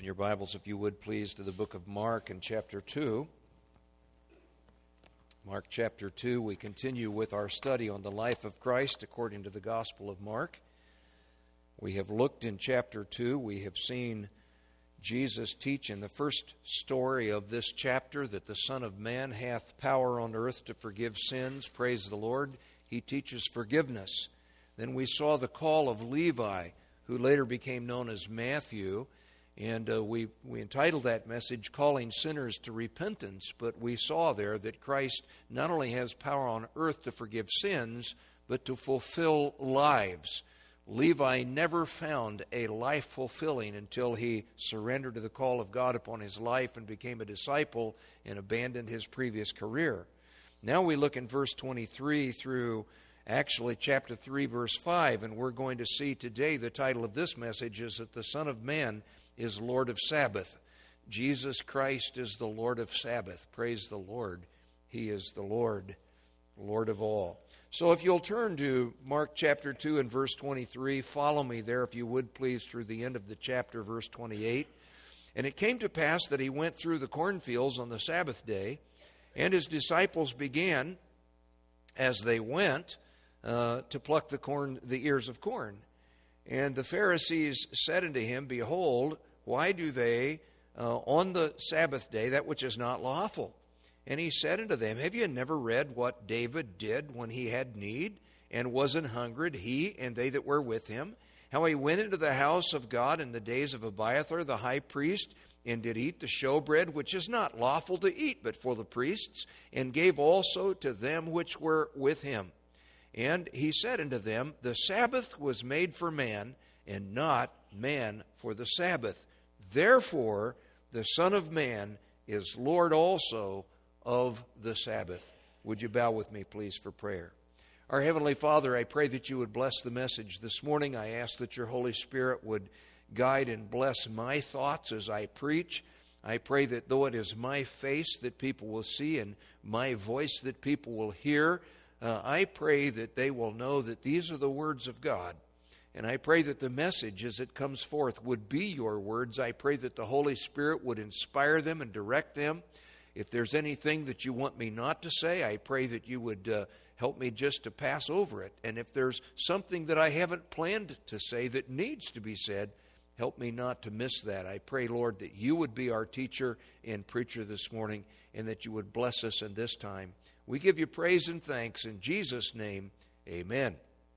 Open your Bibles, if you would, please, to the book of Mark and chapter 2. Mark chapter 2, we continue with our study on the life of Christ according to the Gospel of Mark. We have looked in chapter 2, we have seen Jesus teach in the first story of this chapter that the Son of Man hath power on earth to forgive sins. Praise the Lord. He teaches forgiveness. Then we saw the call of Levi, who later became known as Matthew. And we entitled that message, Calling Sinners to Repentance. But we saw there that Christ not only has power on earth to forgive sins, but to fulfill lives. Levi never found a life fulfilling until he surrendered to the call of God upon his life and became a disciple and abandoned his previous career. Now we look in verse 23 through actually chapter 3, verse 5, and we're going to see today the title of this message is that the Son of Man is Lord of Sabbath. Jesus Christ is the Lord of Sabbath. Praise the Lord. He is the Lord of all. So if you'll turn to Mark chapter 2 and verse 23, follow me there if you would please through the end of the chapter, verse 28. And it came to pass that he went through the cornfields on the Sabbath day, and his disciples began, as they went, to pluck the ears of corn. And the Pharisees said unto him, Behold, why do they on the Sabbath day that which is not lawful? And he said unto them, Have you never read what David did when he had need, and was an hungered, he and they that were with him? How he went into the house of God in the days of Abiathar the high priest, and did eat the showbread, which is not lawful to eat, but for the priests, and gave also to them which were with him. And he said unto them, The Sabbath was made for man, and not man for the Sabbath. Therefore, the Son of Man is Lord also of the Sabbath. Would you bow with me, please, for prayer? Our Heavenly Father, I pray that you would bless the message this morning. I ask that your Holy Spirit would guide and bless my thoughts as I preach. I pray that though it is my face that people will see and my voice that people will hear, I pray that they will know that these are the words of God. And I pray that the message as it comes forth would be your words. I pray that the Holy Spirit would inspire them and direct them. If there's anything that you want me not to say, I pray that you would help me just to pass over it. And if there's something that I haven't planned to say that needs to be said, help me not to miss that. I pray, Lord, that you would be our teacher and preacher this morning, and that you would bless us in this time. We give you praise and thanks in Jesus' name. Amen.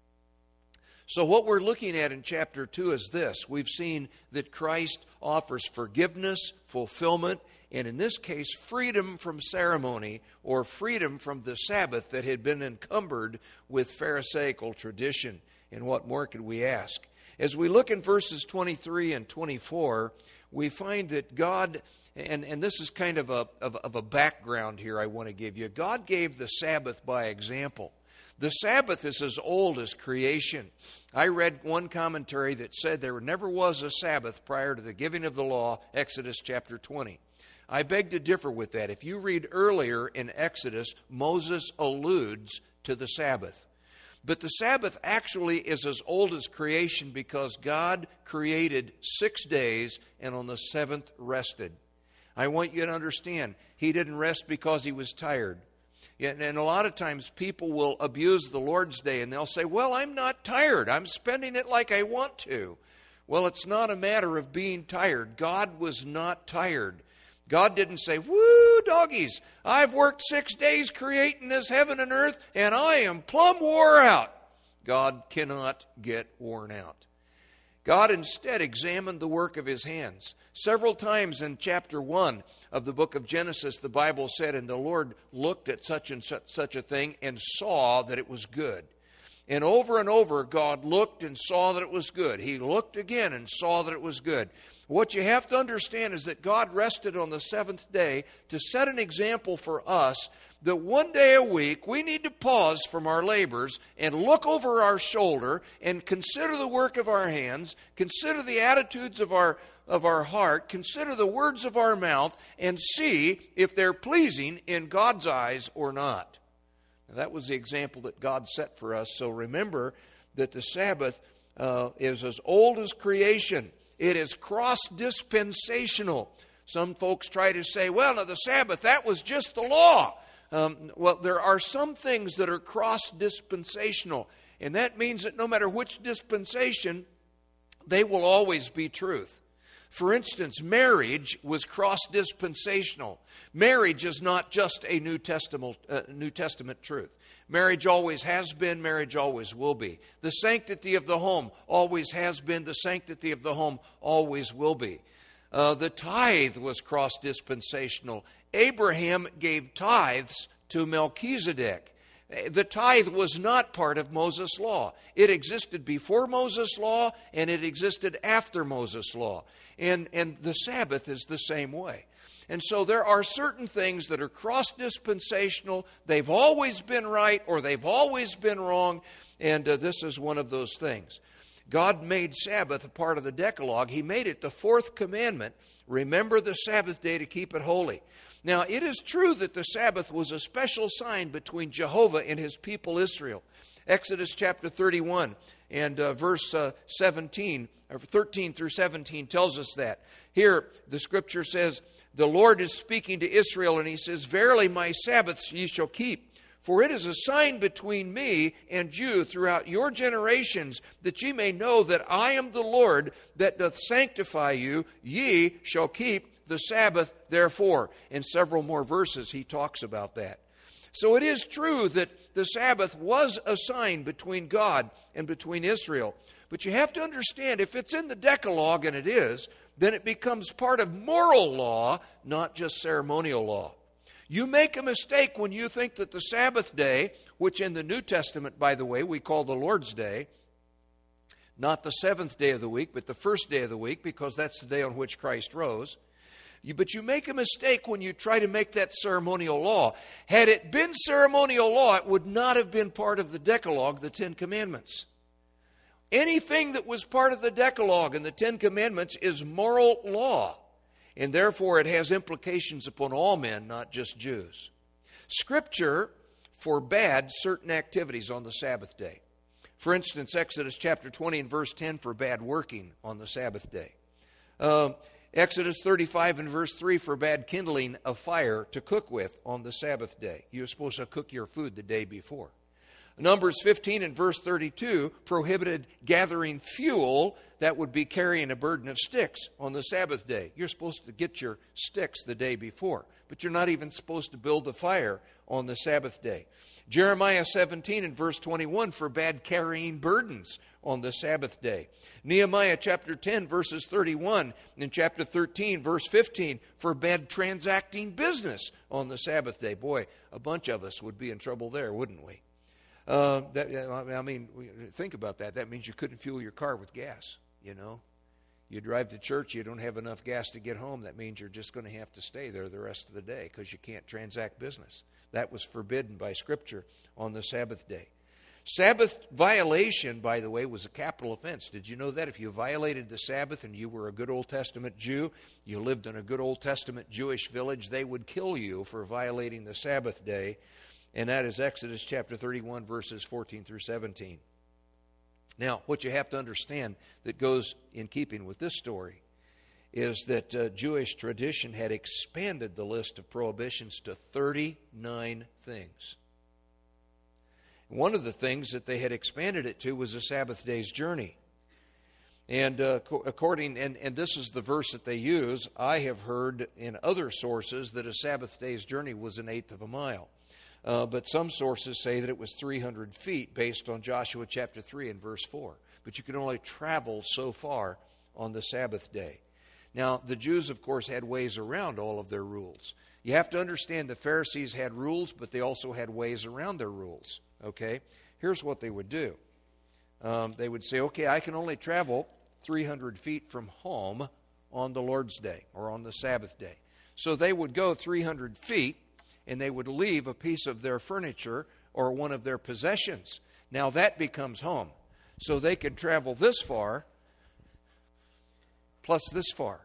So what we're looking at in chapter 2 is this. We've seen that Christ offers forgiveness, fulfillment, and in this case, freedom from ceremony or freedom from the Sabbath that had been encumbered with Pharisaical tradition. And what more could we ask? As we look in verses 23 and 24, we find that God, and this is kind of a background here I want to give you. God gave the Sabbath by example. The Sabbath is as old as creation. I read one commentary that said there never was a Sabbath prior to the giving of the law, Exodus chapter 20. I beg to differ with that. If you read earlier in Exodus, Moses alludes to the Sabbath. But the Sabbath actually is as old as creation because God created 6 days and on the seventh rested. I want you to understand, He didn't rest because He was tired. And a lot of times people will abuse the Lord's Day and they'll say, well, I'm not tired. I'm spending it like I want to. Well, it's not a matter of being tired. God was not tired. God didn't say, woo, doggies, I've worked 6 days creating this heaven and earth and I am plumb wore out. God cannot get worn out. God instead examined the work of His hands. Several times in chapter 1 of the book of Genesis, the Bible said, and the Lord looked at such and such a thing and saw that it was good. And over, God looked and saw that it was good. He looked again and saw that it was good. What you have to understand is that God rested on the seventh day to set an example for us that one day a week we need to pause from our labors and look over our shoulder and consider the work of our hands, consider the attitudes of our heart, consider the words of our mouth, and see if they're pleasing in God's eyes or not. Now, that was the example that God set for us. So remember that the Sabbath is as old as creation. It is cross-dispensational. Some folks try to say, well, now the Sabbath, that was just the law. Well, there are some things that are cross-dispensational. And that means that no matter which dispensation, they will always be truth. For instance, marriage was cross-dispensational. Marriage is not just a New Testament truth. Marriage always has been, marriage always will be. The sanctity of the home always has been, the sanctity of the home always will be. The tithe was cross-dispensational. Abraham gave tithes to Melchizedek. The tithe was not part of Moses' law. It existed before Moses' law, and it existed after Moses' law. And the Sabbath is the same way. And so there are certain things that are cross-dispensational. They've always been right or they've always been wrong, and this is one of those things. God made Sabbath a part of the Decalogue. He made it the fourth commandment. Remember the Sabbath day to keep it holy. Now, it is true that the Sabbath was a special sign between Jehovah and his people Israel. Exodus chapter 31 and verse 17, or 13 through 17 tells us that. Here, the scripture says, the Lord is speaking to Israel, and he says, verily my Sabbaths ye shall keep. For it is a sign between me and you throughout your generations, that ye may know that I am the Lord that doth sanctify you. Ye shall keep the Sabbath therefore. In several more verses he talks about that. So it is true that the Sabbath was a sign between God and between Israel. But you have to understand, if it's in the Decalogue, and it is, then it becomes part of moral law, not just ceremonial law. You make a mistake when you think that the Sabbath day, which in the New Testament, by the way, we call the Lord's Day, not the seventh day of the week, but the first day of the week, because that's the day on which Christ rose. But you make a mistake when you try to make that ceremonial law. Had it been ceremonial law, it would not have been part of the Decalogue, the Ten Commandments. Anything that was part of the Decalogue and the Ten Commandments is moral law. And therefore it has implications upon all men, not just Jews. Scripture forbade certain activities on the Sabbath day. For instance, Exodus chapter 20 and verse 10 forbade working on the Sabbath day. Exodus 35 and verse 3 forbade kindling a fire to cook with on the Sabbath day. You're supposed to cook your food the day before. Numbers 15 and verse 32 prohibited gathering fuel, that would be carrying a burden of sticks, on the Sabbath day. You're supposed to get your sticks the day before, but you're not even supposed to build a fire on the Sabbath day. Jeremiah 17 and verse 21 forbade carrying burdens on the Sabbath day. Nehemiah chapter 10 verses 31 and chapter 13 verse 15 forbade transacting business on the Sabbath day. Boy, a bunch of us would be in trouble there, wouldn't we? Think about that. That means you couldn't fuel your car with gas, you know. You drive to church, you don't have enough gas to get home. That means you're just going to have to stay there the rest of the day because you can't transact business. That was forbidden by Scripture on the Sabbath day. Sabbath violation, by the way, was a capital offense. Did you know that? If you violated the Sabbath and you were a good Old Testament Jew, you lived in a good Old Testament Jewish village, they would kill you for violating the Sabbath day. And that is Exodus chapter 31, verses 14 through 17. Now, what you have to understand that goes in keeping with this story is that Jewish tradition had expanded the list of prohibitions to 39 things. One of the things that they had expanded it to was a Sabbath day's journey. And and this is the verse that they use, I have heard in other sources that a Sabbath day's journey was an eighth of a mile. But some sources say that it was 300 feet based on Joshua chapter 3 and verse 4. But you can only travel so far on the Sabbath day. Now, the Jews, of course, had ways around all of their rules. You have to understand the Pharisees had rules, but they also had ways around their rules. Okay? Here's what they would do. They would say, okay, I can only travel 300 feet from home on the Lord's day or on the Sabbath day. So they would go 300 feet, and they would leave a piece of their furniture or one of their possessions. Now that becomes home. So they could travel this far plus this far.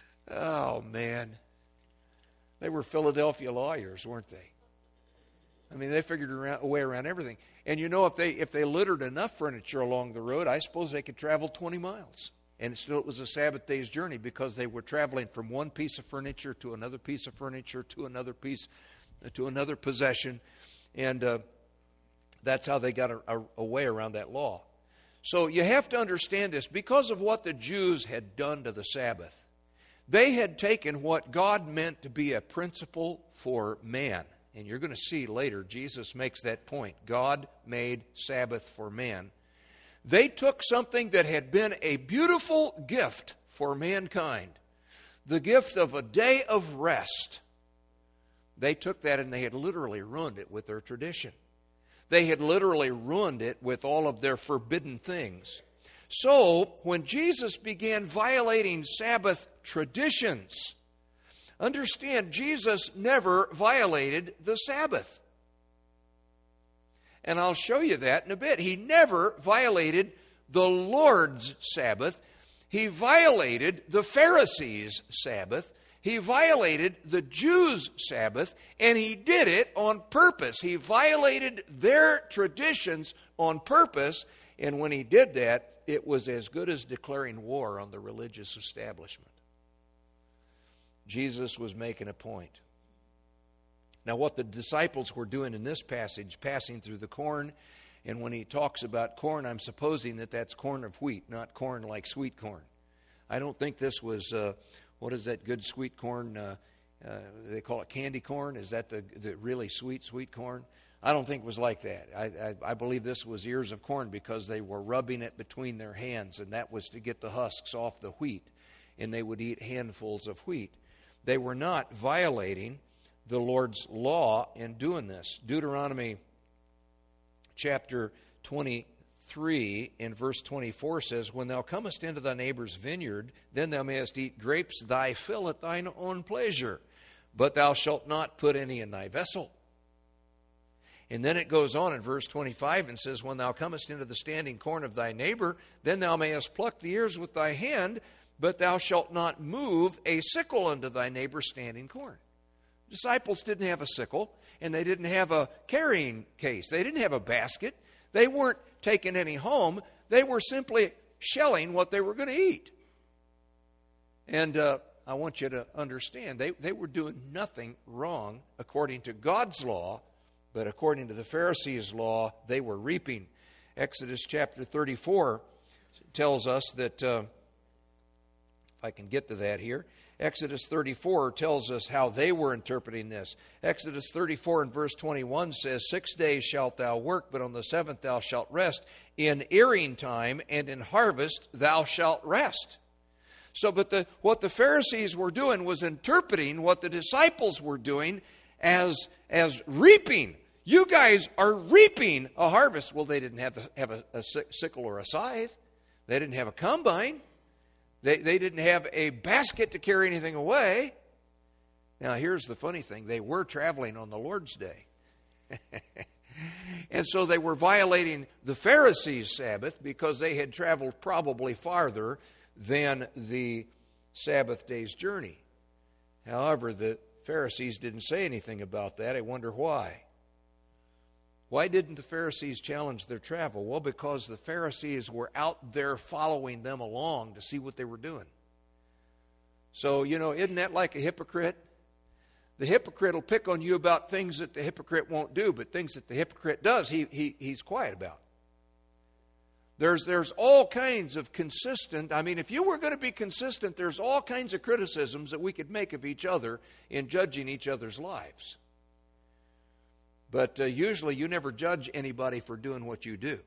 Oh, man. They were Philadelphia lawyers, weren't they? I mean, they figured a way around everything. And you know, if they littered enough furniture along the road, I suppose they could travel 20 miles. And still it was a Sabbath day's journey because they were traveling from one piece of furniture to another piece of furniture to another piece, to another possession. And that's how they got a way around that law. So you have to understand this. Because of what the Jews had done to the Sabbath, they had taken what God meant to be a principle for man. And you're going to see later, Jesus makes that point. God made Sabbath for man. They took something that had been a beautiful gift for mankind, the gift of a day of rest. They took that and they had literally ruined it with their tradition. They had literally ruined it with all of their forbidden things. So, when Jesus began violating Sabbath traditions, understand, Jesus never violated the Sabbath. And I'll show you that in a bit. He never violated the Lord's Sabbath. He violated the Pharisees' Sabbath. He violated the Jews' Sabbath, and he did it on purpose. He violated their traditions on purpose, and when he did that, it was as good as declaring war on the religious establishment. Jesus was making a point. Now, what the disciples were doing in this passage, passing through the corn, and when he talks about corn, I'm supposing that that's corn of wheat, not corn like sweet corn. I don't think this was, what is that good sweet corn? They call it candy corn. Is that the really sweet corn? I don't think it was like that. I believe this was ears of corn because they were rubbing it between their hands, and that was to get the husks off the wheat, and they would eat handfuls of wheat. They were not violating the Lord's law in doing this. Deuteronomy chapter 23 in verse 24 says, "When thou comest into thy neighbor's vineyard, then thou mayest eat grapes thy fill at thine own pleasure, but thou shalt not put any in thy vessel." And then it goes on in verse 25 and says, "When thou comest into the standing corn of thy neighbor, then thou mayest pluck the ears with thy hand, but thou shalt not move a sickle unto thy neighbor's standing corn." Disciples didn't have a sickle, and they didn't have a carrying case. They didn't have a basket. They weren't taking any home. They were simply shelling what they were going to eat. And I want you to understand, they were doing nothing wrong according to God's law, but according to the Pharisees' law, they were reaping. Exodus chapter 34 tells us that, if I can get to that here, Exodus 34 tells us how they were interpreting this. Exodus 34 and verse 21 says, 6 days shalt thou work, but on the seventh thou shalt rest. In earing time and in harvest thou shalt rest. So, but what the Pharisees were doing was interpreting what the disciples were doing as reaping. You guys are reaping a harvest. Well, they didn't have a sickle or a scythe. They didn't have a combine. They didn't have a basket to carry anything away. Now, here's the funny thing. They were traveling on the Lord's Day. And so they were violating the Pharisees' Sabbath because they had traveled probably farther than the Sabbath day's journey. However, the Pharisees didn't say anything about that. I wonder why. Why didn't the Pharisees challenge their travel? Well, because the Pharisees were out there following them along to see what they were doing. So, isn't that like a hypocrite? The hypocrite will pick on you about things that the hypocrite won't do, but things that the hypocrite does, he's quiet about. There's all kinds of consistent, if you were going to be consistent, there's all kinds of criticisms that we could make of each other in judging each other's lives. But usually you never judge anybody for doing what you do.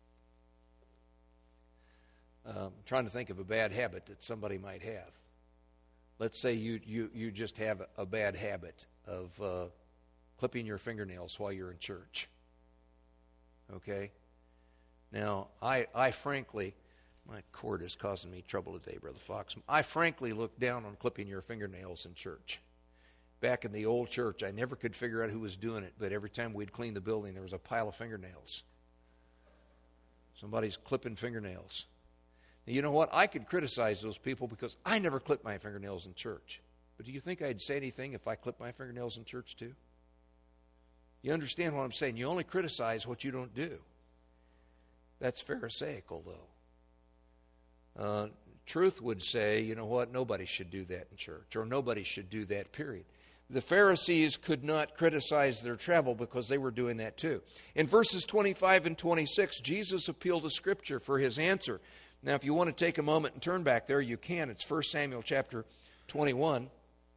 I'm trying to think of a bad habit that somebody might have. Let's say you just have a bad habit of clipping your fingernails while you're in church. Okay? Now, I frankly, my cord is causing me trouble today, Brother Fox. I frankly look down on clipping your fingernails in church. Back in the old church, I never could figure out who was doing it, but every time we'd clean the building, there was a pile of fingernails. Somebody's clipping fingernails. Now, you know what? I could criticize those people because I never clipped my fingernails in church. But do you think I'd say anything if I clipped my fingernails in church too? understand what I'm saying? You only criticize what you don't do. That's Pharisaical, though. Truth would say, you know what, nobody should do that in church, or nobody should do that, period. The Pharisees could not criticize their travel because they were doing that too. In verses 25 and 26, Jesus appealed to Scripture for his answer. Now, if you want to take a moment and turn back there, you can. It's 1 Samuel chapter 21.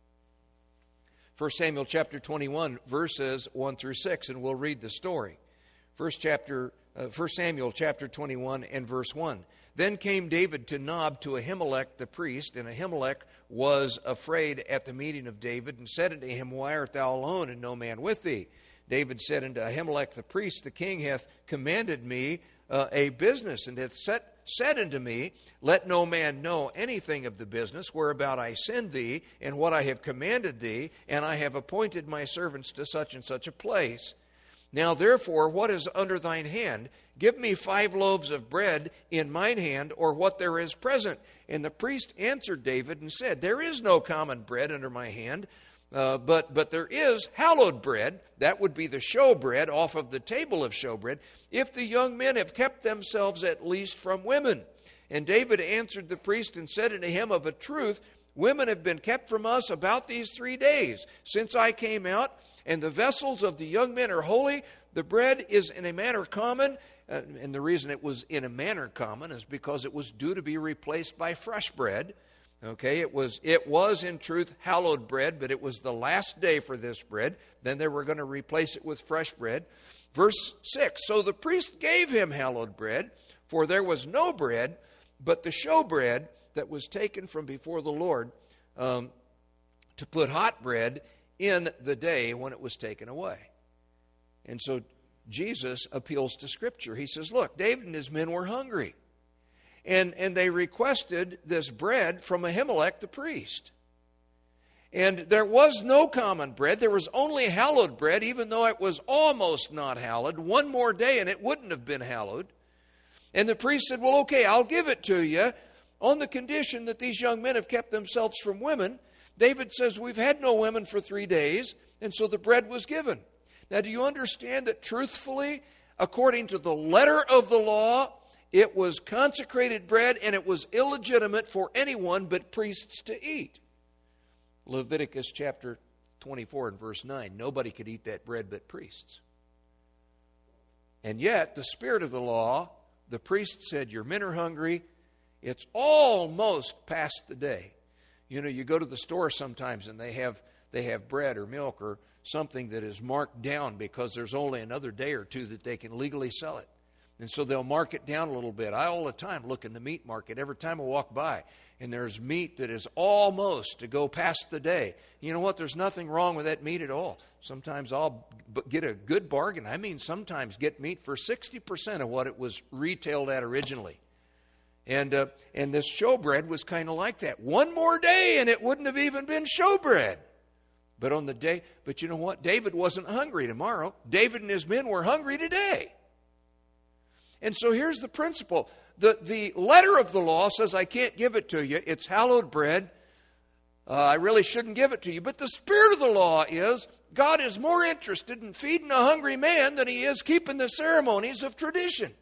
1 Samuel chapter 21, verses 1 through 6, and we'll read the story. 1 Samuel chapter 21 and verse 1. Then came David to Nob to Ahimelech the priest, and Ahimelech was afraid at the meeting of David, and said unto him, Why art thou alone, and no man with thee? David said unto Ahimelech the priest, The king hath commanded me a business, and hath said unto me, Let no man know anything of the business whereabout I send thee, and what I have commanded thee, and I have appointed my servants to such and such a place. Now therefore, what is under thine hand? Give me 5 loaves of bread in mine hand, or what there is present. And the priest answered David and said, There is no common bread under my hand, but there is hallowed bread. That would be the showbread off of the table of showbread, if the young men have kept themselves at least from women. And David answered the priest and said unto him, Of a truth, women have been kept from us about these 3 days, since I came out, and the vessels of the young men are holy. The bread is in a manner common, and the reason it was in a manner common is because it was due to be replaced by fresh bread. Okay, it was in truth hallowed bread, but it was the last day for this bread. Then they were going to replace it with fresh bread. Verse 6, So the priest gave him hallowed bread, for there was no bread, but the showbread that was taken from before the Lord, to put hot bread in the day when it was taken away. And so Jesus appeals to Scripture. He says, look, David and his men were hungry. And they requested this bread from Ahimelech the priest. And there was no common bread. There was only hallowed bread, even though it was almost not hallowed. One more day and it wouldn't have been hallowed. And the priest said, well, okay, I'll give it to you on the condition that these young men have kept themselves from women. David says, we've had no women for 3 days, and so the bread was given. Now, do you understand that truthfully, according to the letter of the law, it was consecrated bread and it was illegitimate for anyone but priests to eat? Leviticus chapter 24 and verse 9, nobody could eat that bread but priests. And yet, the spirit of the law, the priest said, your men are hungry, it's almost past the day. You know, you go to the store sometimes and they have bread or milk or something that is marked down because there's only another day or two that they can legally sell it. And so they'll mark it down a little bit. I all the time look in the meat market every time I walk by, and there's meat that is almost to go past the day. You know what? There's nothing wrong with that meat at all. Sometimes I'll get a good bargain. I mean, sometimes get meat for 60% of what it was retailed at originally. And this showbread was kind of like that. One more day and it wouldn't have even been showbread. But you know what? David wasn't hungry tomorrow. David and his men were hungry today. And so here's the principle. The letter of the law says, I can't give it to you. It's hallowed bread. I really shouldn't give it to you. But the spirit of the law is, God is more interested in feeding a hungry man than he is keeping the ceremonies of tradition.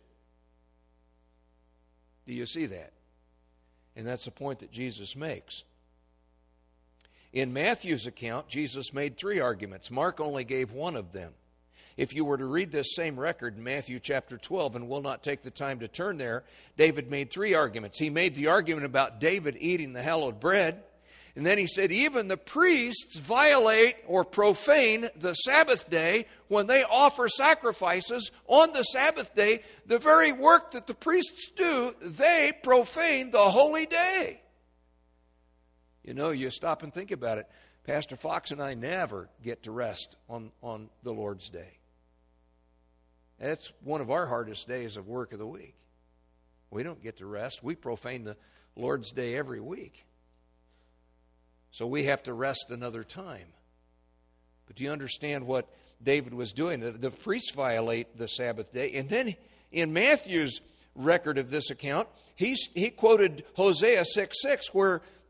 Do you see that? And that's the point that Jesus makes. In Matthew's account, Jesus made 3 arguments. Mark only gave one of them. If you were to read this same record in Matthew chapter 12, and we'll not take the time to turn there, David made 3 arguments. He made the argument about David eating the hallowed bread. And then he said, even the priests violate or profane the Sabbath day when they offer sacrifices on the Sabbath day. The very work that the priests do, they profane the holy day. You know, you stop and think about it. Pastor Fox and I never get to rest on the Lord's day. That's one of our hardest days of work of the week. We don't get to rest. We profane the Lord's day every week. So we have to rest another time. But do you understand what David was doing? The priests violate the Sabbath day. And then in Matthew's record of this account, he quoted Hosea 6:6, where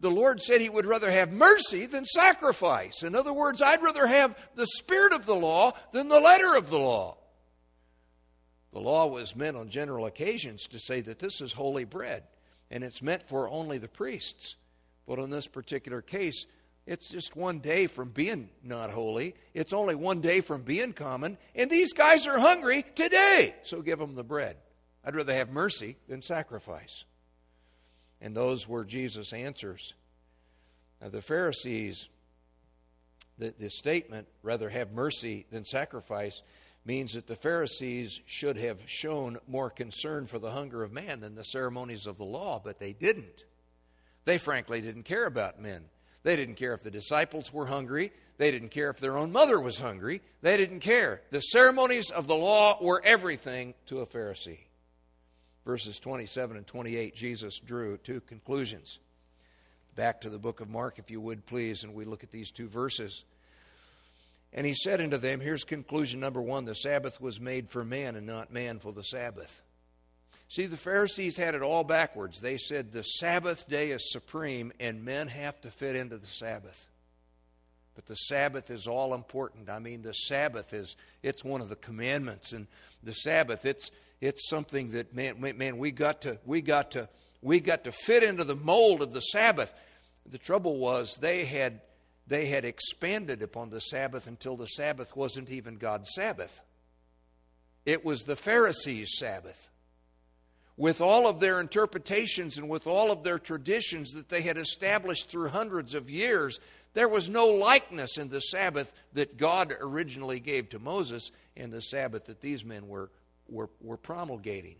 the Lord said He would rather have mercy than sacrifice. In other words, I'd rather have the spirit of the law than the letter of the law. The law was meant on general occasions to say that this is holy bread, and it's meant for only the priests. But in this particular case, it's just one day from being not holy. It's only one day from being common. And these guys are hungry today, so give them the bread. I'd rather have mercy than sacrifice. And those were Jesus' answers. Now, the Pharisees, the statement, rather have mercy than sacrifice, means that the Pharisees should have shown more concern for the hunger of man than the ceremonies of the law, but they didn't. They frankly didn't care about men. They didn't care if the disciples were hungry. They didn't care if their own mother was hungry. They didn't care. The ceremonies of the law were everything to a Pharisee. Verses 27 and 28, Jesus drew two conclusions. Back to the book of Mark, if you would, please, and we look at these two verses. And He said unto them, here's conclusion number one, the Sabbath was made for man and not man for the Sabbath. See, the Pharisees had it all backwards. They said the Sabbath day is supreme and men have to fit into the Sabbath. But the Sabbath is all important. I mean, the Sabbath it's one of the commandments. And the Sabbath, it's something that, man, we got to fit into the mold of the Sabbath. The trouble was they had expanded upon the Sabbath until the Sabbath wasn't even God's Sabbath. It was the Pharisees' Sabbath. With all of their interpretations and with all of their traditions that they had established through hundreds of years, there was no likeness in the Sabbath that God originally gave to Moses and the Sabbath that these men were promulgating.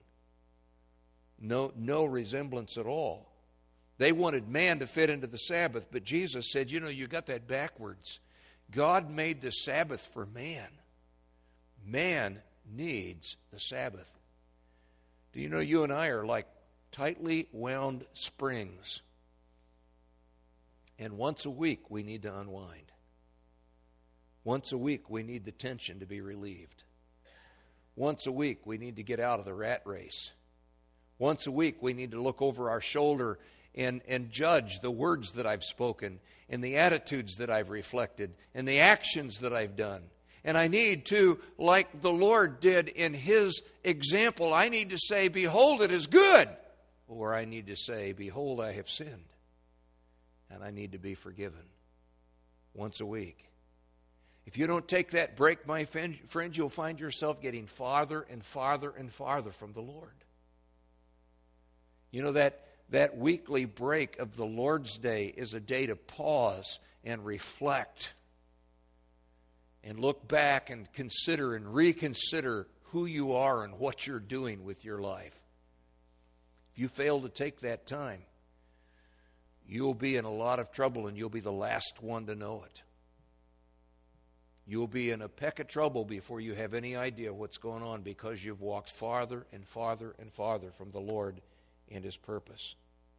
No resemblance at all. They wanted man to fit into the Sabbath, but Jesus said, you got that backwards. God made the Sabbath for man. Man needs the Sabbath. Do you know you and I are like tightly wound springs? And once a week we need to unwind. Once a week we need the tension to be relieved. Once a week we need to get out of the rat race. Once a week we need to look over our shoulder and judge the words that I've spoken and the attitudes that I've reflected and the actions that I've done. And I need to, like the Lord did in His example, I need to say, behold, it is good. Or I need to say, behold, I have sinned. And I need to be forgiven. Once a week. If you don't take that break, my friend, you'll find yourself getting farther and farther and farther from the Lord. You know, that weekly break of the Lord's Day is a day to pause and reflect and look back and consider and reconsider who you are and what you're doing with your life. If you fail to take that time, you'll be in a lot of trouble and you'll be the last one to know it. You'll be in a peck of trouble before you have any idea what's going on because you've walked farther and farther and farther from the Lord and His purpose.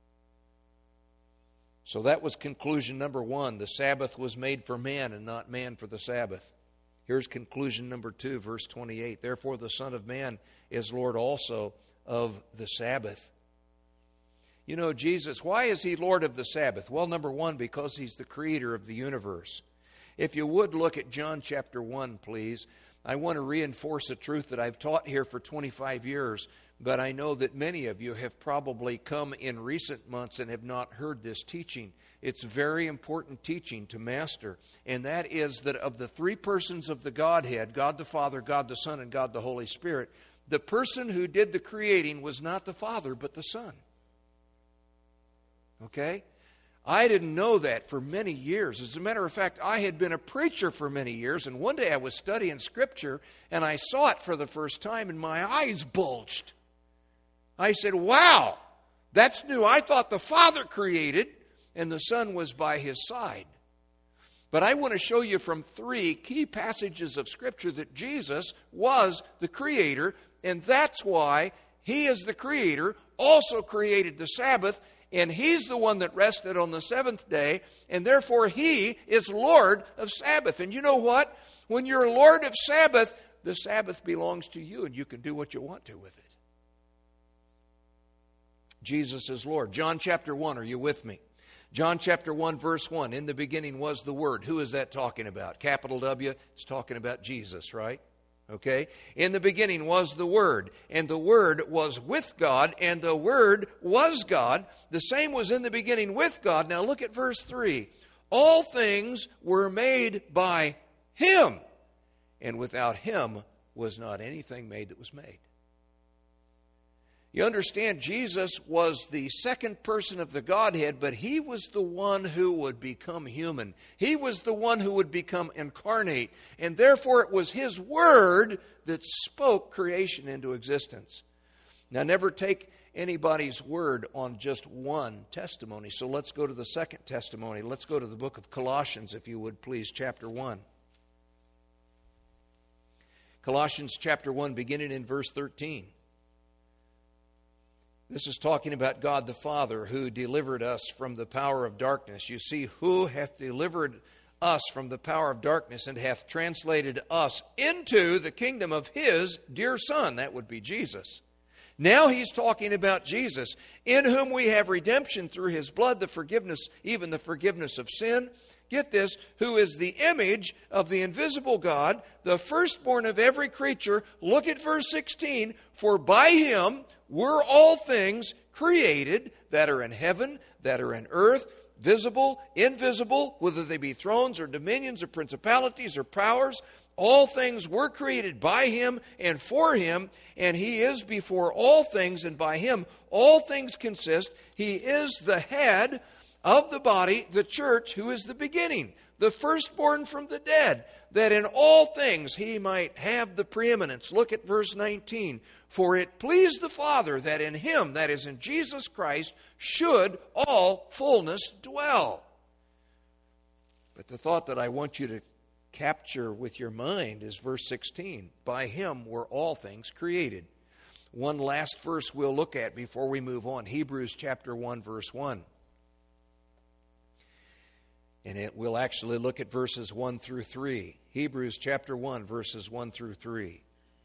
So that was conclusion number one. The Sabbath was made for man and not man for the Sabbath. Here's conclusion number 2, verse 28. Therefore the Son of Man is Lord also of the Sabbath. You know, Jesus, why is He Lord of the Sabbath? Well, number one, because He's the creator of the universe. If you would look at John chapter 1, please. I want to reinforce a truth that I've taught here for 25 years, but I know that many of you have probably come in recent months and have not heard this teaching. It's very important teaching to master, and that is that of the three persons of the Godhead, God the Father, God the Son, and God the Holy Spirit, the person who did the creating was not the Father, but the Son. Okay? I didn't know that for many years. As a matter of fact, I had been a preacher for many years, and one day I was studying Scripture, and I saw it for the first time, and my eyes bulged. I said, wow, that's new. I thought the Father created, and the Son was by His side. But I want to show you from 3 key passages of Scripture that Jesus was the creator, and that's why He is the creator, also created the Sabbath, and He's the one that rested on the 7th day, and therefore He is Lord of Sabbath. And you know what? When you're Lord of Sabbath, the Sabbath belongs to you, and you can do what you want to with it. Jesus is Lord. John chapter 1, are you with me? John chapter 1, verse 1, in the beginning was the Word. Who is that talking about? Capital W, it's talking about Jesus, right? Okay? In the beginning was the Word, and the Word was with God, and the Word was God. The same was in the beginning with God. Now look at verse 3. All things were made by Him, and without Him was not anything made that was made. You understand, Jesus was the second person of the Godhead, but He was the one who would become human. He was the one who would become incarnate. And therefore it was His Word that spoke creation into existence. Now, never take anybody's word on just one testimony. So let's go to the second testimony. Let's go to the book of Colossians, if you would please, chapter 1. Colossians chapter 1, beginning in verse 13. This is talking about God the Father, who delivered us from the power of darkness. You see, who hath delivered us from the power of darkness and hath translated us into the kingdom of His dear Son. That would be Jesus. Now he's talking about Jesus, in whom we have redemption through His blood, the forgiveness, even the forgiveness of sin. Get this, who is the image of the invisible God, the firstborn of every creature. Look at verse 16. For by Him were all things created that are in heaven, that are in earth, visible, invisible, whether they be thrones or dominions or principalities or powers. All things were created by Him and for Him, and He is before all things, and by Him all things consist. He is the head of the body, the church, who is the beginning, the firstborn from the dead, that in all things He might have the preeminence. Look at verse 19. For it pleased the Father that in Him, that is in Jesus Christ, should all fullness dwell. But the thought that I want you to capture with your mind is verse 16. By Him were all things created. One last verse we'll look at before we move on. Hebrews chapter 1, verse 1. And we'll actually look at verses 1 through 3. Hebrews chapter 1, verses 1 through 3.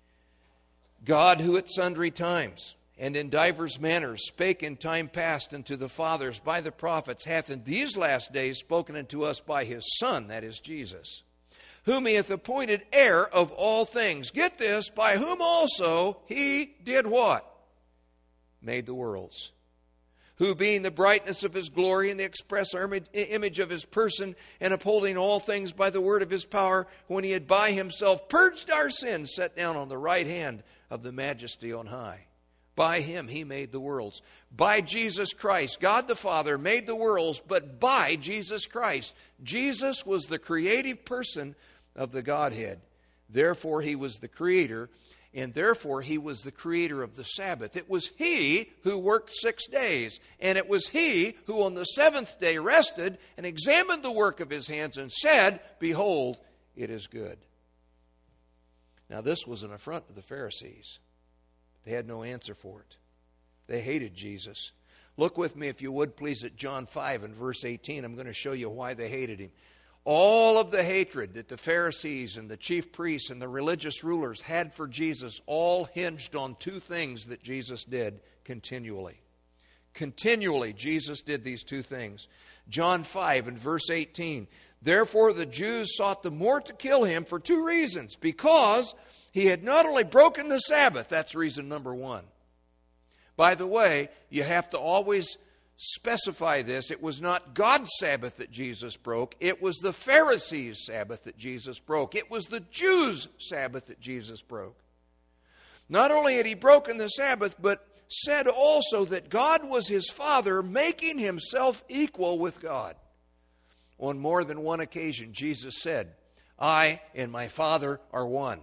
God, who at sundry times and in divers manners spake in time past unto the fathers by the prophets, hath in these last days spoken unto us by His Son, that is Jesus, whom He hath appointed heir of all things. Get this, by whom also He did what? Made the worlds. Who being the brightness of His glory and the express image of His person, and upholding all things by the word of His power, when He had by Himself purged our sins, sat down on the right hand of the Majesty on high. By Him He made the worlds. By Jesus Christ, God the Father made the worlds, but by Jesus Christ. Jesus was the creative person of the Godhead. Therefore He was the creator, and therefore He was the creator of the Sabbath. It was He who worked 6 days, and it was He who on the seventh day rested and examined the work of His hands and said, Behold, it is good. Now this was an affront to the Pharisees. They had no answer for it. They hated Jesus. Look with me, if you would, please, at John 5 and verse 18. I'm going to show you why they hated Him. All of the hatred that the Pharisees and the chief priests and the religious rulers had for Jesus all hinged on two things that Jesus did continually. Continually, Jesus did these two things. John 5 and verse 18. Therefore the Jews sought the more to kill Him for two reasons. Because He had not only broken the Sabbath, that's reason number one. By the way, you have to always specify this. It was not God's Sabbath that Jesus broke. It was the Pharisees' Sabbath that Jesus broke. It was the Jews' Sabbath that Jesus broke. Not only had He broken the Sabbath, but said also that God was His Father, making Himself equal with God. On more than one occasion, Jesus said, I and my Father are one.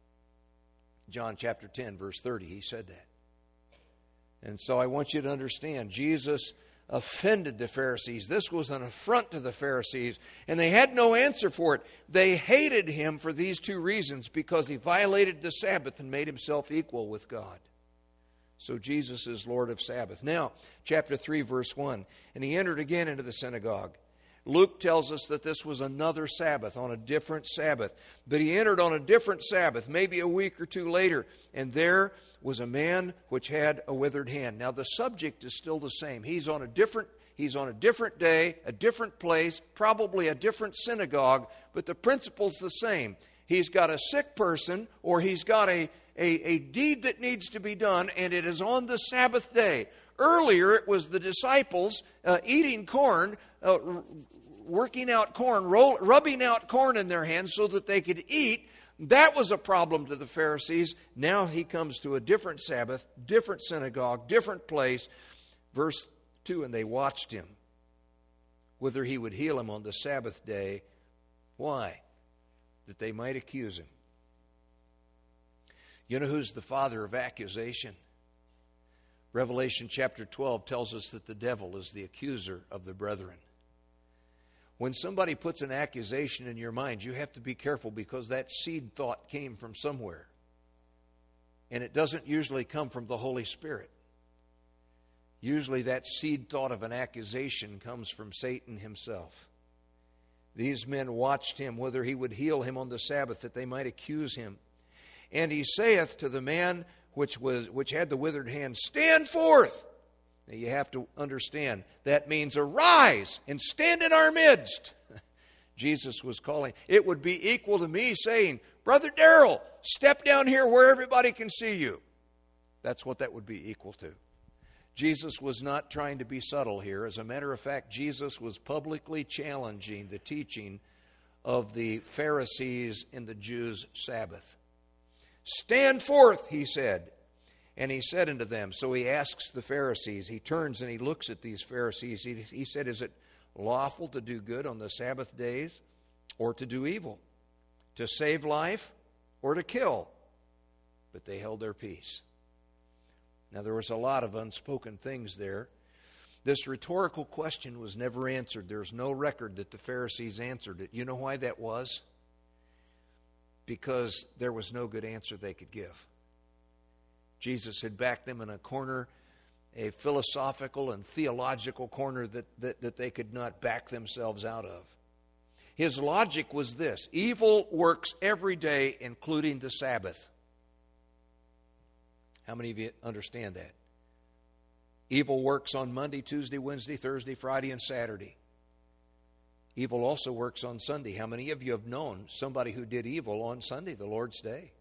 John chapter 10, verse 30, He said that. And so I want you to understand, Jesus offended the Pharisees. This was an affront to the Pharisees, and they had no answer for it. They hated Him for these two reasons, because He violated the Sabbath and made Himself equal with God. So Jesus is Lord of Sabbath. Now, chapter 3, verse 1, and He entered again into the synagogue, Luke tells us that this was another Sabbath, on a different Sabbath. But he entered on a different Sabbath, maybe a week or two later, and there was a man which had a withered hand. Now the subject is still the same. He's on a different day, a different place, probably a different synagogue, but the principle's the same. He's got a sick person, or he's got a deed that needs to be done, and it is on the Sabbath day. Earlier, it was the disciples eating corn, working out corn, rubbing out corn in their hands so that they could eat. That was a problem to the Pharisees. Now he comes to a different Sabbath, different synagogue, different place. Verse 2, and they watched him, whether he would heal him on the Sabbath day. Why? That they might accuse him. You know who's the father of accusation? Revelation chapter 12 tells us that the devil is the accuser of the brethren. When somebody puts an accusation in your mind, you have to be careful, because that seed thought came from somewhere. And it doesn't usually come from the Holy Spirit. Usually that seed thought of an accusation comes from Satan himself. These men watched him, whether he would heal him on the Sabbath, that they might accuse him. And he saith to the man which had the withered hand, stand forth. Now you have to understand, that means arise and stand in our midst. Jesus was calling. It would be equal to me saying, Brother Darrell, step down here where everybody can see you. That's what that would be equal to. Jesus was not trying to be subtle here. As a matter of fact, Jesus was publicly challenging the teaching of the Pharisees in the Jews' Sabbath. Stand forth, he said. And he said unto them, so he asks the Pharisees, he turns and he looks at these Pharisees. He said, is it lawful to do good on the Sabbath days, or to do evil, to save life, or to kill? But they held their peace. Now there was a lot of unspoken things there. This rhetorical question was never answered. There's no record that the Pharisees answered it. You know why that was? Because there was no good answer they could give. Jesus had backed them in a corner, a philosophical and theological corner that they could not back themselves out of. His logic was this: evil works every day, including the Sabbath. How many of you understand that? Evil works on Monday, Tuesday, Wednesday, Thursday, Friday, and Saturday. Evil also works on Sunday. How many of you have known somebody who did evil on Sunday, the Lord's Day?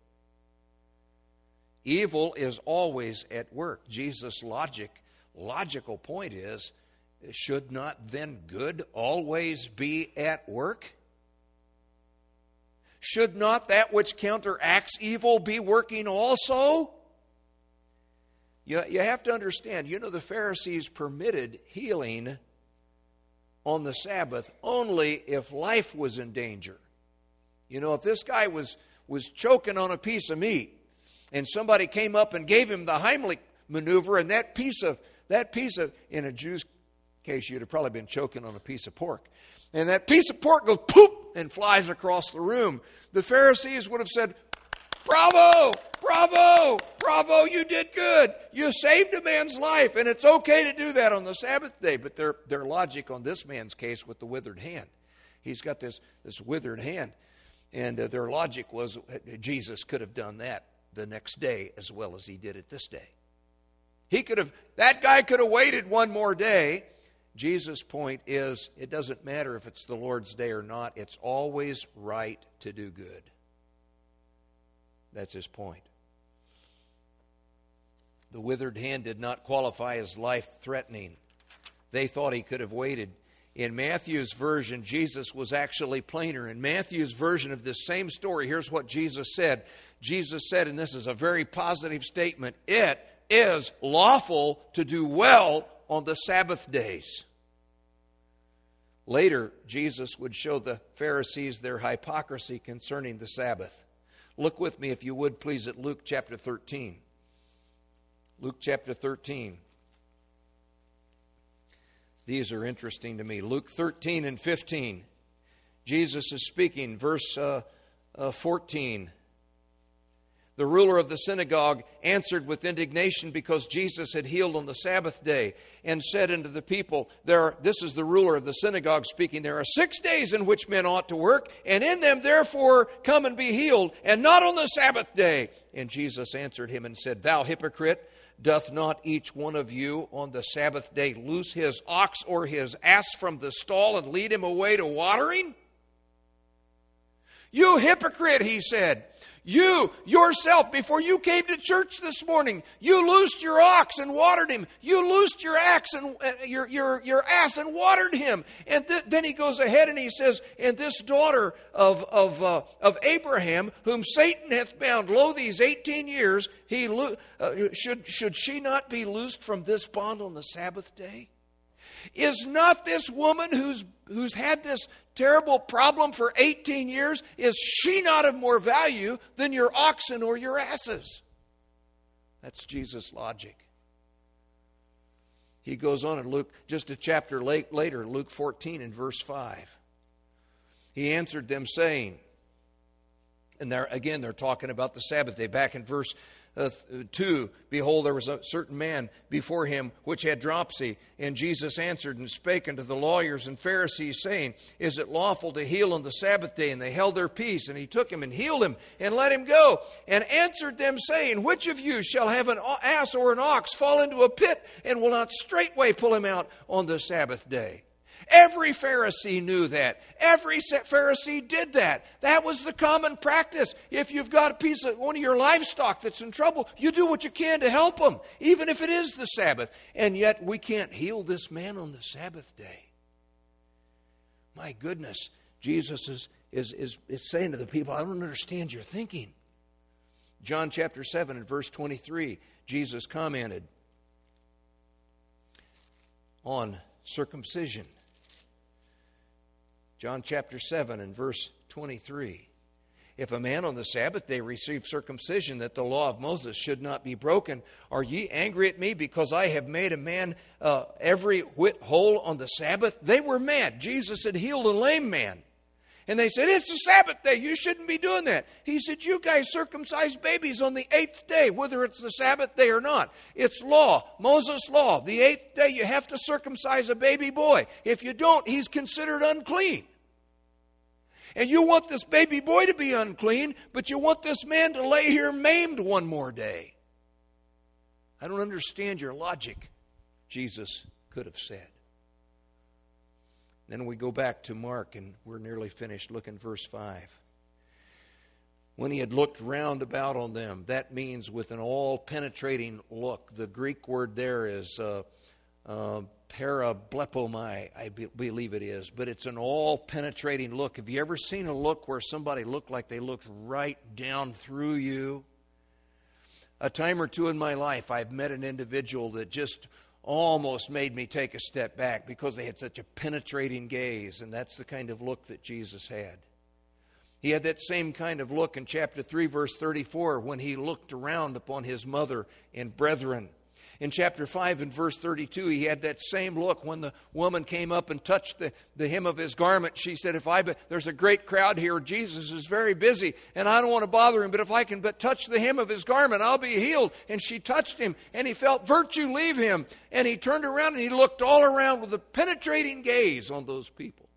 Evil is always at work. Jesus' logical point is, should not then good always be at work? Should not that which counteracts evil be working also? You have to understand, the Pharisees permitted healing on the Sabbath only if life was in danger. If this guy was choking on a piece of meat, and somebody came up and gave him the Heimlich maneuver, and that piece of, in a Jew's case, you'd have probably been choking on a piece of pork. And that piece of pork goes poop and flies across the room. The Pharisees would have said, bravo, bravo, bravo, you did good. You saved a man's life, and it's okay to do that on the Sabbath day. But their logic on this man's case with the withered hand, he's got this withered hand, and their logic was Jesus could have done that the next day as well as he did it this day. That guy could have waited one more day. Jesus' point is, it doesn't matter if it's the Lord's day or not. It's always right to do good. That's his point. The withered hand did not qualify as life-threatening. They thought he could have waited. In Matthew's version, Jesus was actually plainer. In Matthew's version of this same story, here's what Jesus said. Jesus said, and this is a very positive statement, it is lawful to do well on the Sabbath days. Later, Jesus would show the Pharisees their hypocrisy concerning the Sabbath. Look with me, if you would, please, at Luke chapter 13. Luke chapter 13. These are interesting to me. Luke 13 and 15. Jesus is speaking, verse 14. The ruler of the synagogue answered with indignation because Jesus had healed on the Sabbath day, and said unto the people, this is the ruler of the synagogue speaking, there are 6 days in which men ought to work, and in them therefore come and be healed, and not on the Sabbath day. And Jesus answered him and said, Thou hypocrite, doth not each one of you on the Sabbath day loose his ox or his ass from the stall and lead him away to watering? You hypocrite, he said. You, yourself, before you came to church this morning, you loosed your ox and watered him. You loosed your ass and your ass and watered him. And then he goes ahead and he says, and this daughter of Abraham, whom Satan hath bound, lo, these 18 years, should she not be loosed from this bond on the Sabbath day? Is not this woman who's had this terrible problem for 18 years, is she not of more value than your oxen or your asses? That's Jesus' logic. He goes on in Luke, just a chapter later, Luke 14 and verse 5. He answered them saying, and they're talking about the Sabbath day. Back in verse 2, behold, there was a certain man before him which had dropsy. And Jesus answered and spake unto the lawyers and Pharisees, saying, Is it lawful to heal on the Sabbath day? And they held their peace. And he took him and healed him and let him go. And answered them, saying, Which of you shall have an ass or an ox fall into a pit, and will not straightway pull him out on the Sabbath day? Every Pharisee knew that. Every Pharisee did that. That was the common practice. If you've got a piece of one of your livestock that's in trouble, you do what you can to help them, even if it is the Sabbath. And yet we can't heal this man on the Sabbath day. My goodness, Jesus is saying to the people, I don't understand your thinking. John chapter 7 and verse 23, Jesus commented on circumcision. John chapter 7 and verse 23. If a man on the Sabbath day receive circumcision, that the law of Moses should not be broken, are ye angry at me because I have made a man every whit whole on the Sabbath? They were mad. Jesus had healed a lame man. And they said, it's the Sabbath day. You shouldn't be doing that. He said, you guys circumcise babies on the 8th day, whether it's the Sabbath day or not. It's law, Moses' law. The 8th day you have to circumcise a baby boy. If you don't, he's considered unclean. And you want this baby boy to be unclean, but you want this man to lay here maimed one more day. I don't understand your logic, Jesus could have said. Then we go back to Mark, and we're nearly finished. Look in verse 5. When he had looked round about on them, that means with an all-penetrating look. The Greek word there is parablepomai, I believe it is. But it's an all-penetrating look. Have you ever seen a look where somebody looked like they looked right down through you? A time or two in my life, I've met an individual that just almost made me take a step back because they had such a penetrating gaze, and that's the kind of look that Jesus had. He had that same kind of look in chapter 3, verse 34, when he looked around upon his mother and brethren. In chapter 5 and verse 32, he had that same look when the woman came up and touched the hem of his garment. She said, there's a great crowd here. Jesus is very busy, and I don't want to bother him, but if I can but touch the hem of his garment, I'll be healed. And she touched him, and he felt virtue leave him. And he turned around, and he looked all around with a penetrating gaze on those people.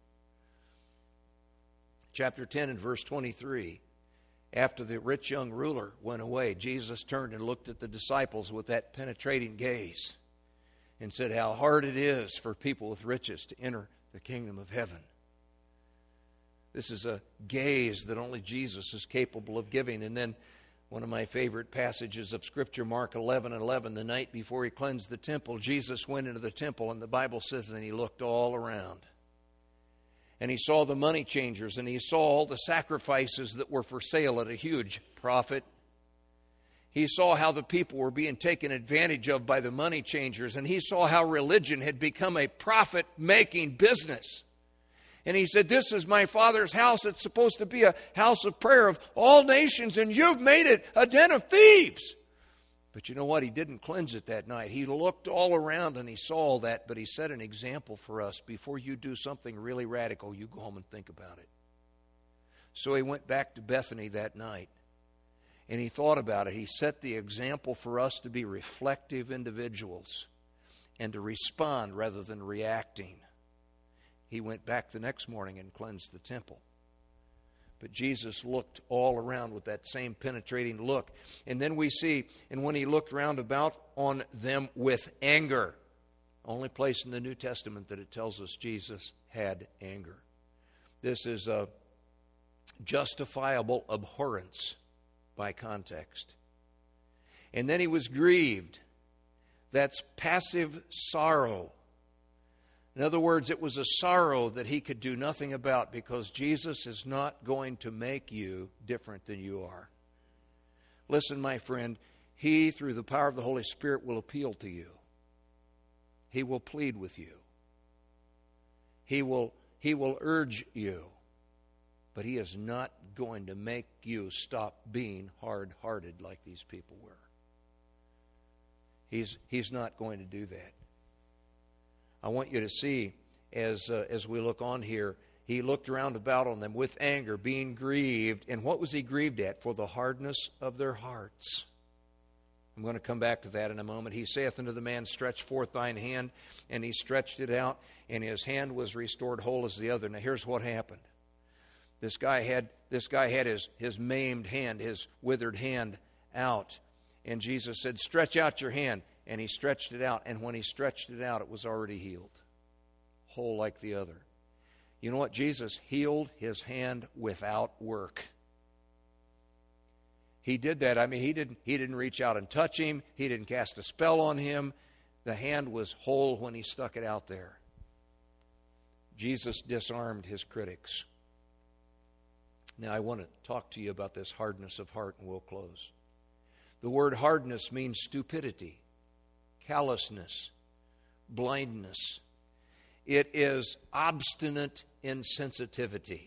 Chapter 10 and verse 23. After the rich young ruler went away, Jesus turned and looked at the disciples with that penetrating gaze and said, how hard it is for people with riches to enter the kingdom of heaven. This is a gaze that only Jesus is capable of giving. And then one of my favorite passages of Scripture, Mark 11:11, the night before he cleansed the temple, Jesus went into the temple, and the Bible says that he looked all around. And he saw the money changers, and he saw all the sacrifices that were for sale at a huge profit. He saw how the people were being taken advantage of by the money changers, and he saw how religion had become a profit-making business. And he said, this is my Father's house. It's supposed to be a house of prayer of all nations, and you've made it a den of thieves. But you know what? He didn't cleanse it that night. He looked all around and he saw all that, but he set an example for us. Before you do something really radical, you go home and think about it. So he went back to Bethany that night. And he thought about it. He set the example for us to be reflective individuals and to respond rather than reacting. He went back the next morning and cleansed the temple. But Jesus looked all around with that same penetrating look. And then we see, and when he looked round about on them with anger, only place in the New Testament that it tells us Jesus had anger. This is a justifiable abhorrence by context. And then he was grieved. That's passive sorrow. In other words, it was a sorrow that he could do nothing about, because Jesus is not going to make you different than you are. Listen, my friend, he, through the power of the Holy Spirit, will appeal to you. He will plead with you. He will urge you. But he is not going to make you stop being hard-hearted like these people were. He's not going to do that. I want you to see, as we look on here, he looked round about on them with anger, being grieved. And what was he grieved at? For the hardness of their hearts. I'm going to come back to that in a moment. He saith unto the man, stretch forth thine hand. And he stretched it out, and his hand was restored whole as the other. Now here's what happened. This guy had his maimed hand, his withered hand out. And Jesus said, stretch out your hand. And he stretched it out. And when he stretched it out, it was already healed. Whole like the other. You know what? Jesus healed his hand without work. He did that. I mean, he didn't reach out and touch him. He didn't cast a spell on him. The hand was whole when he stuck it out there. Jesus disarmed his critics. Now, I want to talk to you about this hardness of heart, and we'll close. The word hardness means stupidity, callousness, blindness. It is obstinate insensitivity.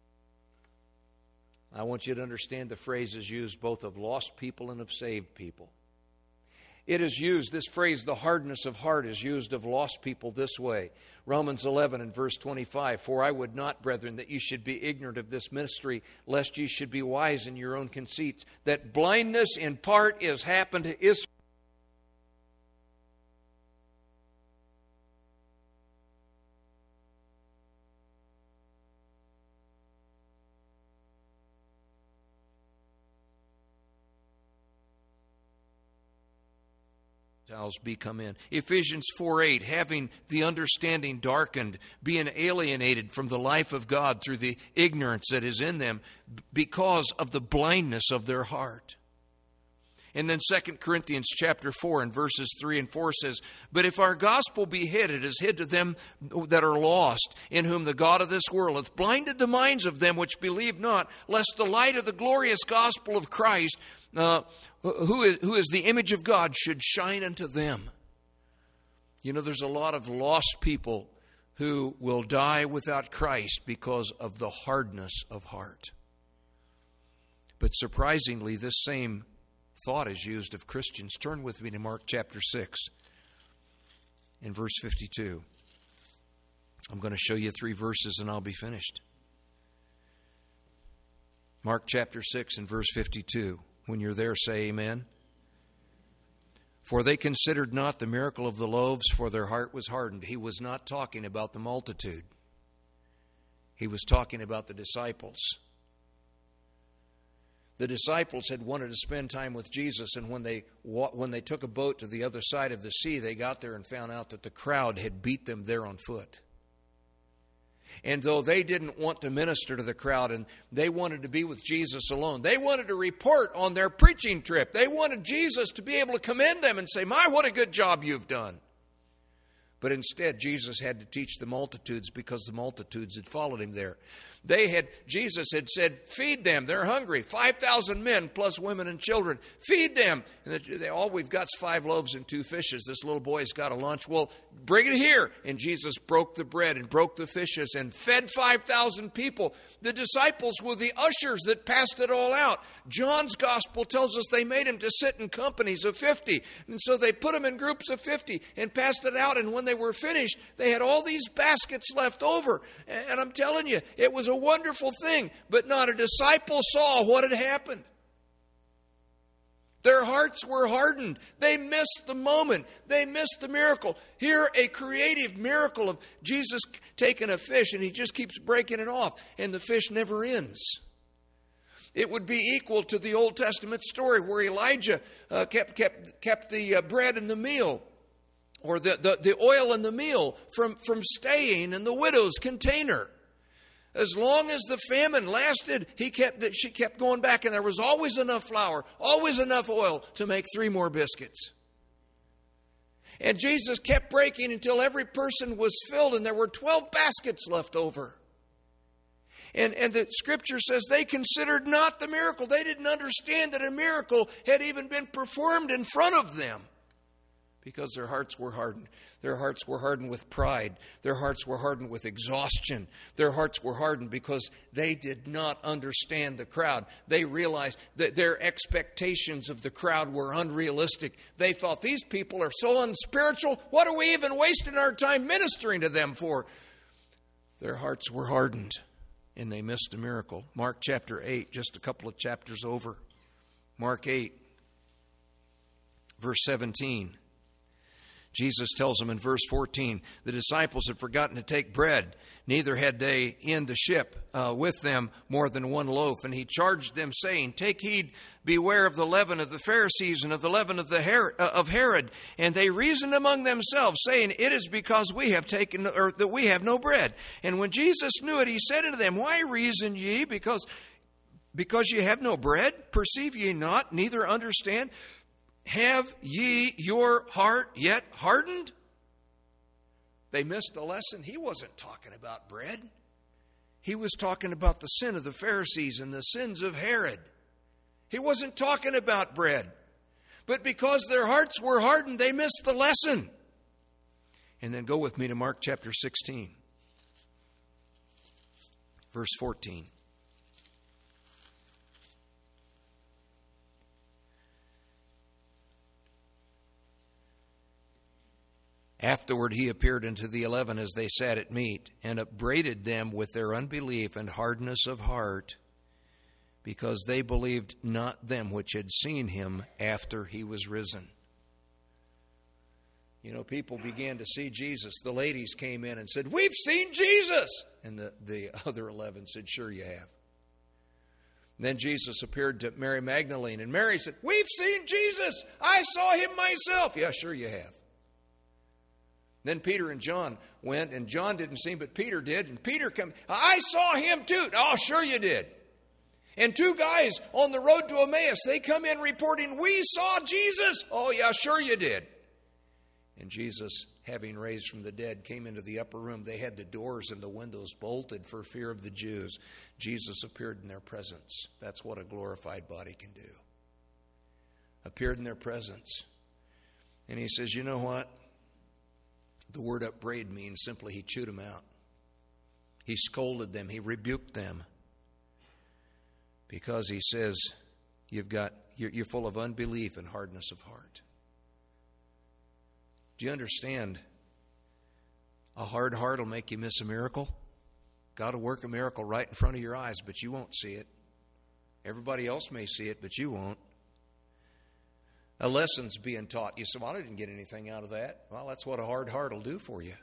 I want you to understand the phrase is used both of lost people and of saved people. It is used, this phrase, the hardness of heart, is used of lost people this way. Romans 11 and verse 25, for I would not, brethren, that ye should be ignorant of this mystery, lest ye should be wise in your own conceits, that blindness in part is happened to Israel. Be come in. Ephesians 4:8, having the understanding darkened, being alienated from the life of God through the ignorance that is in them because of the blindness of their heart. And then 2 Corinthians chapter 4 and verses 3 and 4 says, but if our gospel be hid, it is hid to them that are lost, in whom the God of this world hath blinded the minds of them which believe not, lest the light of the glorious gospel of Christ, who is the image of God, should shine unto them. You know, there's a lot of lost people who will die without Christ because of the hardness of heart. But surprisingly, this same thought is used of Christians. Turn with me to Mark chapter 6 in verse 52. I'm going to show you 3 verses and I'll be finished. Mark chapter 6 and verse 52. When you're there, say amen. For they considered not the miracle of the loaves, for their heart was hardened. He was not talking about the multitude. He was talking about the disciples. The disciples had wanted to spend time with Jesus, and when they took a boat to the other side of the sea, they got there and found out that the crowd had beat them there on foot. And though they didn't want to minister to the crowd and they wanted to be with Jesus alone, they wanted to report on their preaching trip. They wanted Jesus to be able to commend them and say, my, what a good job you've done. But instead, Jesus had to teach the multitudes because the multitudes had followed him there. Jesus had said, feed them. They're hungry. 5,000 men plus women and children. Feed them. And all we've got is 5 loaves and 2 fishes. This little boy's got a lunch. Well, bring it here. And Jesus broke the bread and broke the fishes and fed 5,000 people. The disciples were the ushers that passed it all out. John's gospel tells us they made him to sit in companies of 50. And so they put him in groups of 50 and passed it out. And when they were finished, they had all these baskets left over. And I'm telling you, it was a wonderful thing, but not a disciple saw what had happened. Their hearts were hardened. They missed the moment. They missed the miracle. Here, a creative miracle of Jesus taking a fish, and he just keeps breaking it off, and the fish never ends. It would be equal to the Old Testament story where Elijah kept the bread and the meal, or the oil and the meal from staying in the widow's container. As long as the famine lasted, she kept going back, and there was always enough flour, always enough oil to make 3 more biscuits. And Jesus kept breaking until every person was filled, and there were 12 baskets left over. And the scripture says they considered not the miracle. They didn't understand that a miracle had even been performed in front of them, because their hearts were hardened. Their hearts were hardened with pride. Their hearts were hardened with exhaustion. Their hearts were hardened because they did not understand the crowd. They realized that their expectations of the crowd were unrealistic. They thought, these people are so unspiritual. What are we even wasting our time ministering to them for? Their hearts were hardened, and they missed a miracle. Mark chapter 8, just a couple of chapters over. Mark 8, verse 17. Jesus tells them in verse 14, the disciples had forgotten to take bread. Neither had they in the ship with them more than 1 loaf. And he charged them, saying, take heed, beware of the leaven of the Pharisees and of the leaven of Herod. And they reasoned among themselves, saying, it is because we have that we have no bread. And when Jesus knew it, he said unto them, why reason ye? Because ye have no bread? Perceive ye not, neither understand? Have ye your heart yet hardened? They missed the lesson. He wasn't talking about bread. He was talking about the sin of the Pharisees and the sins of Herod. He wasn't talking about bread. But because their hearts were hardened, they missed the lesson. And then go with me to Mark chapter 16, verse 14. Afterward he appeared unto the 11 as they sat at meat, and upbraided them with their unbelief and hardness of heart, because they believed not them which had seen him after he was risen. You know, people began to see Jesus. The ladies came in and said, we've seen Jesus. And the other 11 said, sure you have. Then Jesus appeared to Mary Magdalene, and Mary said, we've seen Jesus. I saw him myself. Yeah, sure you have. Then Peter and John went, and John didn't see him, but Peter did. And Peter came, I saw him too. Oh, sure you did. And 2 guys on the road to Emmaus, they come in reporting, we saw Jesus. Oh, yeah, sure you did. And Jesus, having raised from the dead, came into the upper room. They had the doors and the windows bolted for fear of the Jews. Jesus appeared in their presence. That's what a glorified body can do. Appeared in their presence. And he says, you know what? The word upbraid means simply he chewed them out. He scolded them. He rebuked them. Because he says, you're full of unbelief and hardness of heart. Do you understand? A hard heart will make you miss a miracle. God will work a miracle right in front of your eyes, but you won't see it. Everybody else may see it, but you won't. A lesson's being taught. You say, well, I didn't get anything out of that. Well, that's what a hard heart will do for you.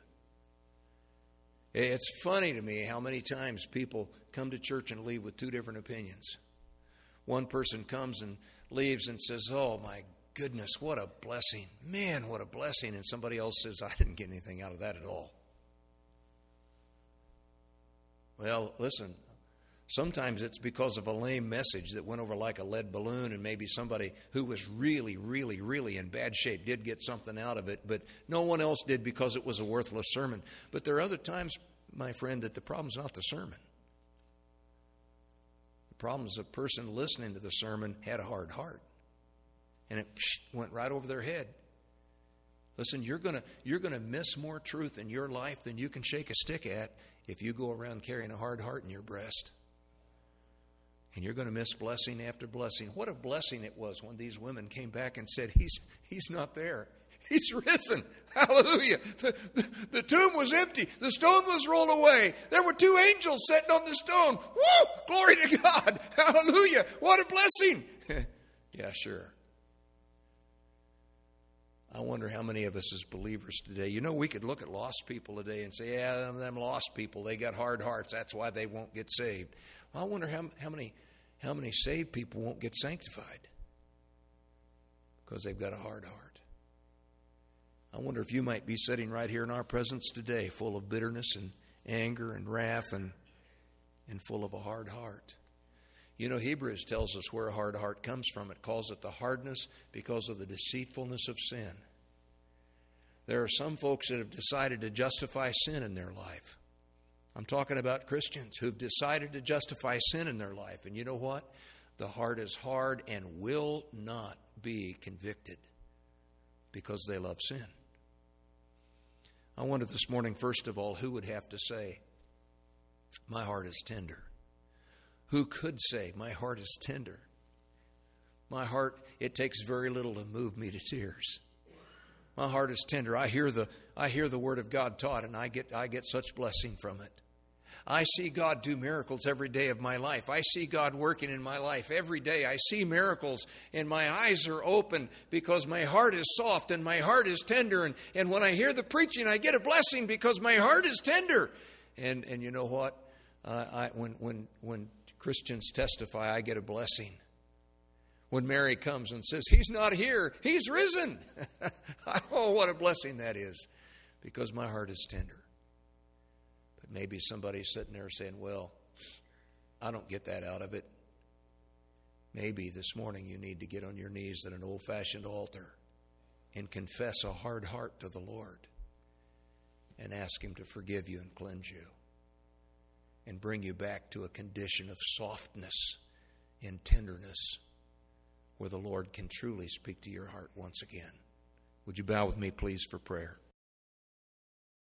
It's funny to me how many times people come to church and leave with 2 different opinions. One person comes and leaves and says, oh my goodness, what a blessing. Man, what a blessing. And somebody else says, I didn't get anything out of that at all. Well, listen. Sometimes it's because of a lame message that went over like a lead balloon, and maybe somebody who was really, really, really in bad shape did get something out of it, but no one else did because it was a worthless sermon. But there are other times, my friend, that the problem's not the sermon. The problem is the person listening to the sermon had a hard heart, and it went right over their head. Listen, you're gonna miss more truth in your life than you can shake a stick at if you go around carrying a hard heart in your breast. And you're going to miss blessing after blessing. What a blessing it was when these women came back and said, He's not there. He's risen. Hallelujah. The tomb was empty. The stone was rolled away. There were 2 angels sitting on the stone. Woo! Glory to God. Hallelujah. What a blessing. Yeah, sure. I wonder how many of us as believers today, you know, we could look at lost people today and say, yeah, them lost people, they got hard hearts, that's why they won't get saved. Well, I wonder how many saved people won't get sanctified because they've got a hard heart. I wonder if you might be sitting right here in our presence today full of bitterness and anger and wrath and full of a hard heart. You know, Hebrews tells us where a hard heart comes from. It calls it the hardness because of the deceitfulness of sin. There are some folks that have decided to justify sin in their life. I'm talking about Christians who've decided to justify sin in their life. And you know what? The heart is hard and will not be convicted because they love sin. I wonder this morning, first of all, who would have to say, my heart is tender? Who could say, my heart is tender? My heart, it takes very little to move me to tears. My heart is tender. I hear the Word of God taught, and I get such blessing from it. I see God do miracles every day of my life. I see God working in my life every day. I see miracles, and my eyes are open because my heart is soft and my heart is tender. And when I hear the preaching, I get a blessing because my heart is tender. And you know what? When Christians testify, I get a blessing. When Mary comes and says, He's not here, He's risen. Oh, what a blessing that is, because my heart is tender. But maybe somebody's sitting there saying, well, I don't get that out of it. Maybe this morning you need to get on your knees at an old-fashioned altar and confess a hard heart to the Lord and ask Him to forgive you and cleanse you and bring you back to a condition of softness and tenderness where the Lord can truly speak to your heart once again. Would you bow with me, please, for prayer?